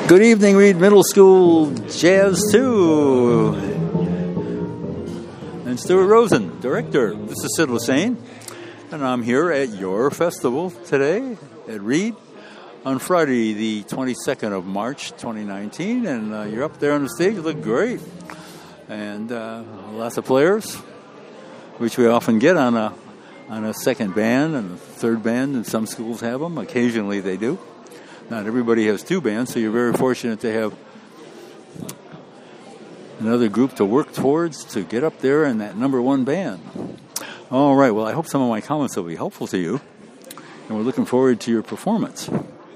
Good evening, Reed Middle School Jazz 2. And Stuart Rosen, Director. This is Sid Lassane, and I'm here at your festival today at Reed on Friday, the 22nd of March, 2019. And you're up there on the stage. You look great. And lots of players, which we often get on a second band and a third band, and some schools have them. Occasionally they do. Not everybody has two bands, so you're very fortunate to have another group to work towards to get up there in that number one band. All right, well, I hope some of my comments will be helpful to you, and we're looking forward to your performance.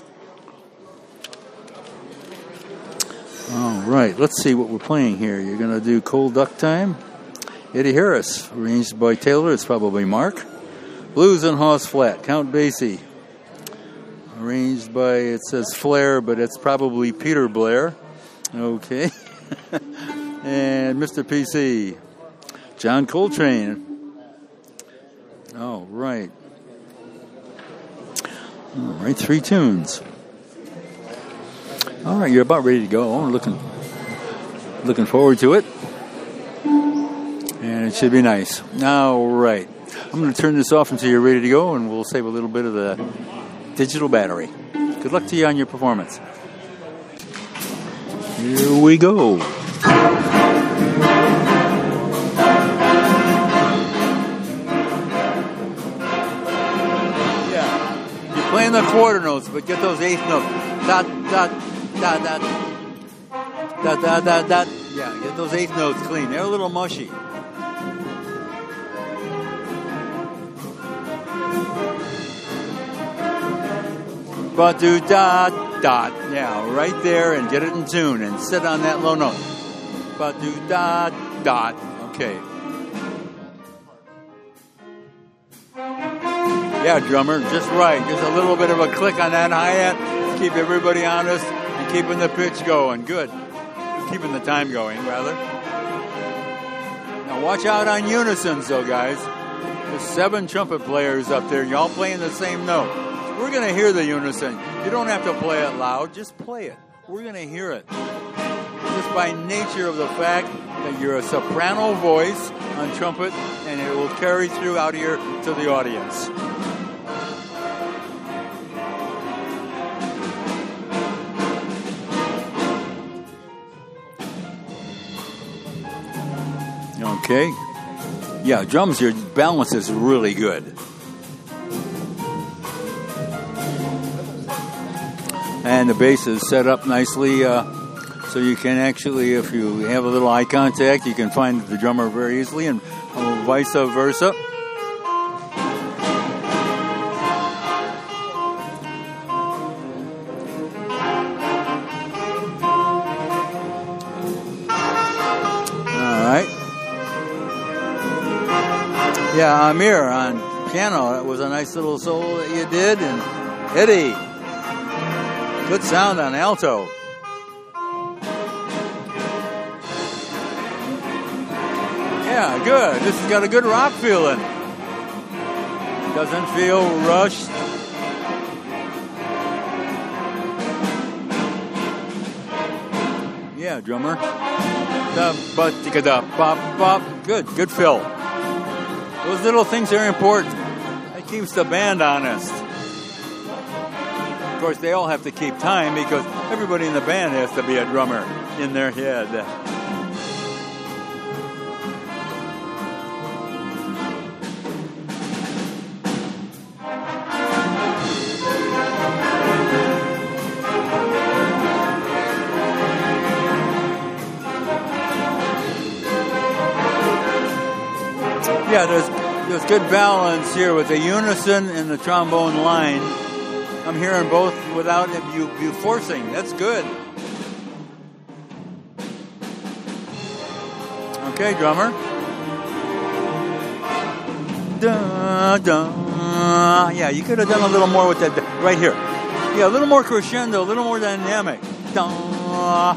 All right, let's see what we're playing here. You're going to do Cold Duck Time. Eddie Harris, arranged by Taylor. It's probably Mark. Blues and Hawes Flat, Count Basie. Arranged by, it says Flair, but it's probably Peter Blair. Okay. And Mr. PC. John Coltrane. All right. All right, 3 tunes. All right, you're about ready to go. I'm looking forward to it. And it should be nice. All right. I'm going to turn this off until you're ready to go, and we'll save a little bit of the digital battery. Good luck to you on your performance. Here we go. Yeah, you're playing the quarter notes, but get those eighth notes. Dot, dot, dot, dot, dot, dot, dot, dot. Yeah, get those eighth notes clean. They're a little mushy. Ba-do-dot, dot. Yeah, right there, and get it in tune and sit on that low note. Ba-do-dot, dot. Okay. Yeah, drummer, just right. Just a little bit of a click on that hi-hat. Keep everybody honest and keeping the pitch going. Good. Keeping the time going, rather. Now watch out on unisons, though, guys. There's 7 trumpet players up there. Y'all playing the same note. We're going to hear the unison. You don't have to play it loud. Just play it. We're going to hear it. Just by nature of the fact that you're a soprano voice on trumpet, and it will carry through out here to the audience. Okay. Yeah, drums, your balance is really good. And the bass is set up nicely, so you can actually, if you have a little eye contact, you can find the drummer very easily, and vice versa. All right. Yeah, Amir on piano. That was a nice little solo that you did, and Eddie. Good sound on alto. Yeah, good. This has got a good rock feeling. Doesn't feel rushed. Yeah, drummer. Good fill. Those little things are important. That keeps the band honest. Of course, they all have to keep time because everybody in the band has to be a drummer in their head. Yeah, there's good balance here with the unison and the trombone line. I'm hearing both without you forcing. That's good. Okay, drummer. Da, da. Yeah, you could have done a little more with that right here. Yeah, a little more crescendo, a little more dynamic. Da.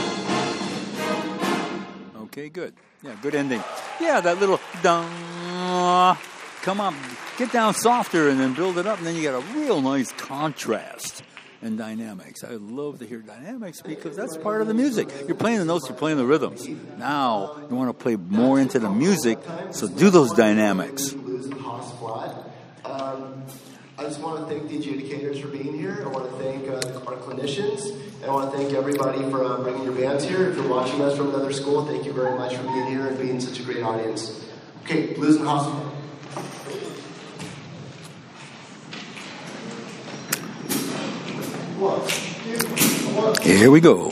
Okay, good. Yeah, good ending. Yeah, that little da. Come on, get down softer and then build it up, and then you got a real nice contrast and dynamics. I love to hear dynamics because that's part of the music. You're playing the notes, you're playing the rhythms. Now you want to play more into the music, so do those dynamics. I just want to thank the adjudicators for being here. I want to thank our clinicians. And I want to thank everybody for bringing your bands here. If you're watching us from another school, thank you very much for being here and being such a great audience. Okay, Blues and Hospital. Here we go.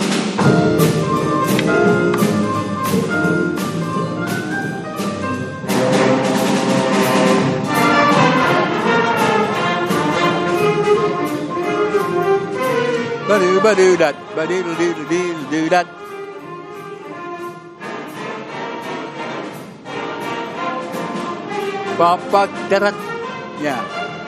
Ba-doo, ba-doo, dat, ba-doo, doo, doo, doo, dat. Ba-ba, da-da. Yeah.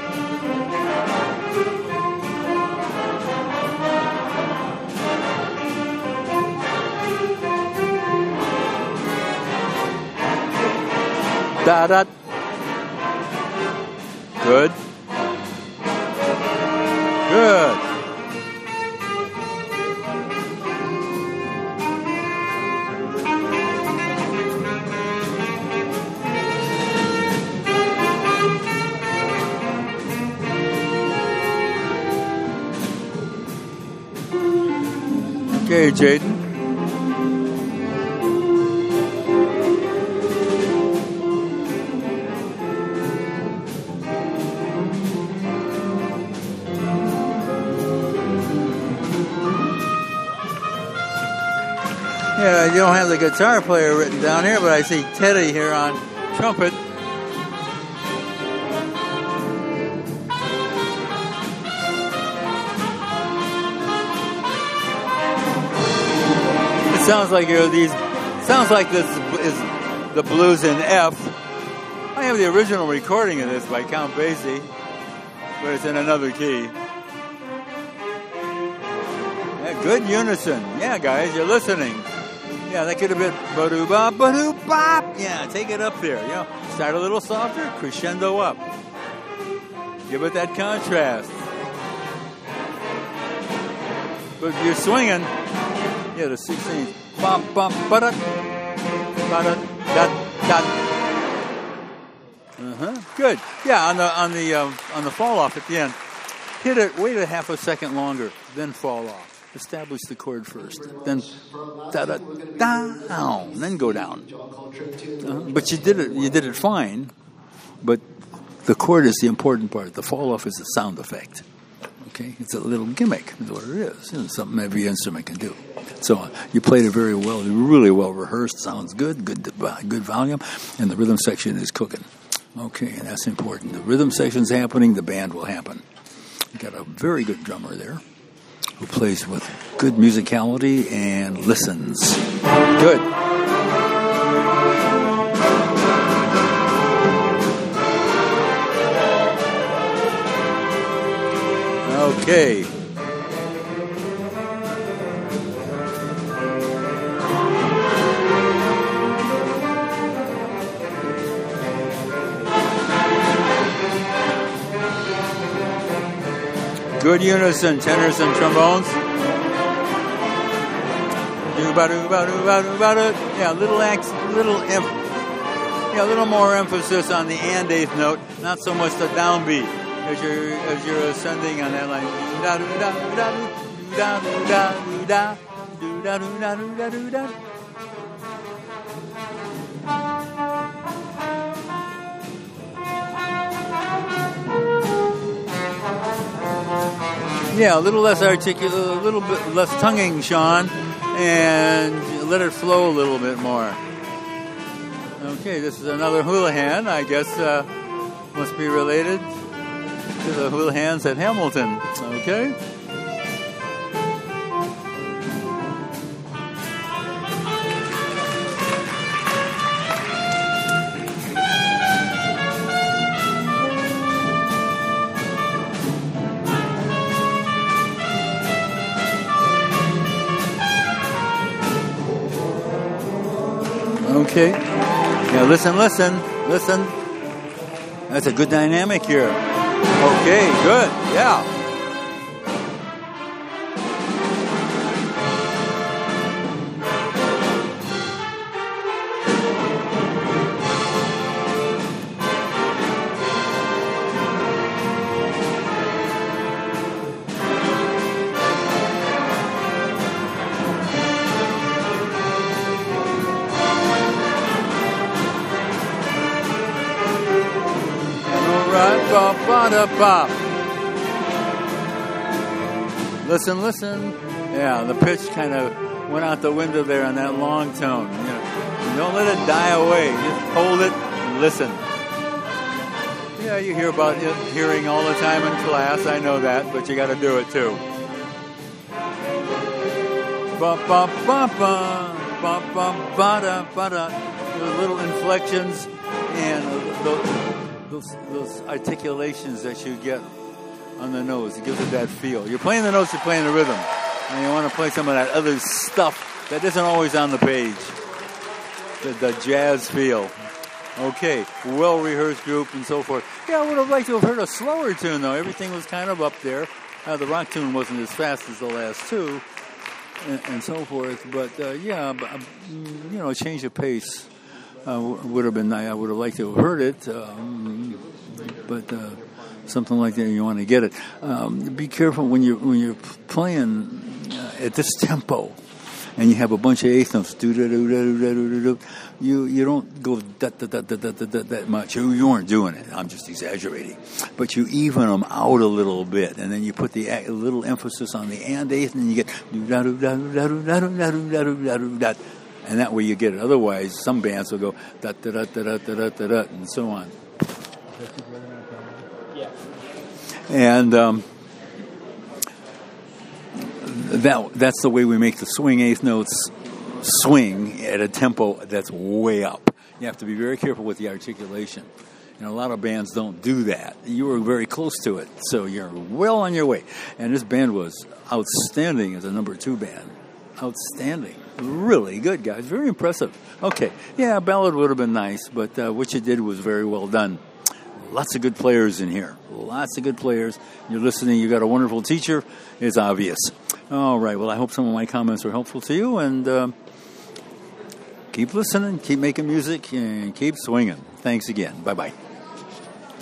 Da-da. Good. Good. Okay, Jaden. Yeah, you don't have the guitar player written down here, but I see Teddy here on trumpet. It sounds like sounds like this is the blues in F. I have the original recording of this by Count Basie, but it's in another key. Yeah, good unison. Yeah, guys, you're listening. Yeah, that could have been ba-doo-bop, ba-doo-bop. Yeah, take it up there. You know, start a little softer, crescendo up. Give it that contrast. But if you're swinging, yeah, the 16th. Bop, bop, ba-da, ba-da, da, da. Good. Yeah, on the fall off at the end, hit it. Wait a half a second longer, then fall off. Establish the chord first, then da-da, down, then go down. But you did it fine, but the chord is the important part. The fall off is the sound effect. Okay, it's a little gimmick, is what it is. It's something every instrument can do. So you played it very well, really well rehearsed. Sounds good volume, and the rhythm section is cooking. Okay, and that's important. The rhythm section's happening, the band will happen. You got a very good drummer there who plays with good musicality and listens. Good. Okay. Good unison, tenors and trombones. Yeah, a little more emphasis on the and eighth note, not so much the downbeat as you're ascending on that line. Yeah, a little less articulate, a little bit less tonguing, Sean, and let it flow a little bit more. Okay, this is another Houlihan. I guess must be related to the Houlihans at Hamilton. Okay. Okay. Yeah, listen. That's a good dynamic here. Okay, good. Yeah. ba-da-ba. Listen, listen. Yeah, the pitch kind of went out the window there on that long tone. You know, don't let it die away. Just hold it and listen. Yeah, you hear about hearing all the time in class. I know that, but you got to do it too. Ba ba ba ba ba ba ba da ba da. Those little inflections and those articulations that you get on the nose. It gives it that feel. You're playing the notes, you're playing the rhythm. And you want to play some of that other stuff that isn't always on the page. The jazz feel. Okay, well-rehearsed group and so forth. Yeah, I would have liked to have heard a slower tune, though. Everything was kind of up there. The rock tune wasn't as fast as the last two and so forth. But, a change of pace would have been nice. I would have liked to have heard it. But something like that, you want to get it. Be careful when you're playing at this tempo, and you have a bunch of eighth notes. You don't go that much. You weren't doing it. I'm just exaggerating. But you even them out a little bit, and then you put the little emphasis on the and eighth, and you get and that way you get it. Otherwise, some bands will go and so on. And that's the way we make the swing eighth notes swing at a tempo that's way up. You have to be very careful with the articulation. And a lot of bands don't do that. You were very close to it, so you're well on your way. And this band was outstanding as a number 2 band. Outstanding. Really good, guys. Very impressive. Okay. Yeah, a ballad would have been nice, but what you did was very well done. Lots of good players in here. Lots of good players. You're listening. You got a wonderful teacher. It's obvious. All right. Well, I hope some of my comments were helpful to you. And keep listening. Keep making music. And keep swinging. Thanks again. Bye-bye.